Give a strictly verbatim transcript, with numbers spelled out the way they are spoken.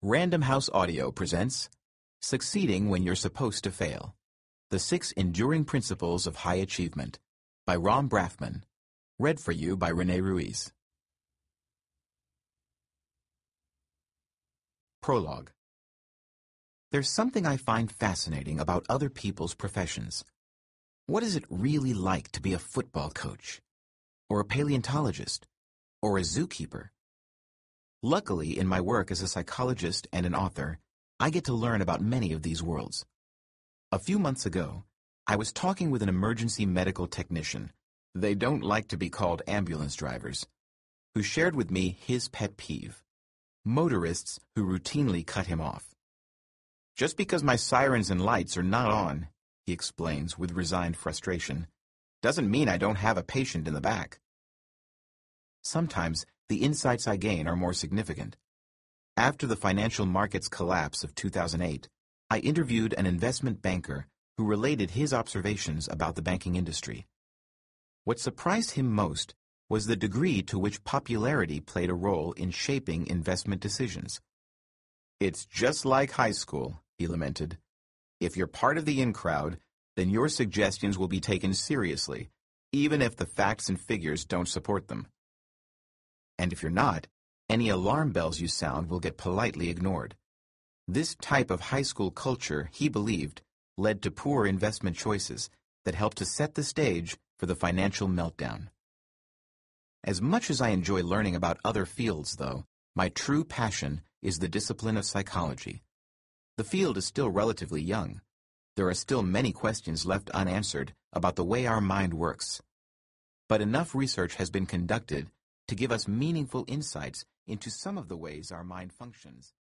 Random House Audio presents Succeeding When You're Supposed to Fail: The Six Enduring Principles of High Achievement by Rom Brafman. Read for you by Renee Ruiz. Prologue. There's something I find fascinating about other people's professions. What is it really like to be a football coach, or a paleontologist, or a zookeeper? Luckily, in my work as a psychologist and an author, I get to learn about many of these worlds. A few months ago, I was talking with an emergency medical technician — they don't like to be called ambulance drivers — who shared with me his pet peeve: motorists who routinely cut him off. Just because my sirens and lights are not on, he explains with resigned frustration, doesn't mean I don't have a patient in the back. Sometimes the insights I gain are more significant. After the financial markets collapse of two thousand eight, I interviewed an investment banker who related his observations about the banking industry. What surprised him most was the degree to which popularity played a role in shaping investment decisions. "It's just like high school," he lamented. "If you're part of the in crowd, then your suggestions will be taken seriously, even if the facts and figures don't support them. And if you're not, any alarm bells you sound will get politely ignored." This type of high school culture, he believed, led to poor investment choices that helped to set the stage for the financial meltdown. As much as I enjoy learning about other fields, though, my true passion is the discipline of psychology. The field is still relatively young. There are still many questions left unanswered about the way our mind works. But enough research has been conducted to give us meaningful insights into some of the ways our mind functions.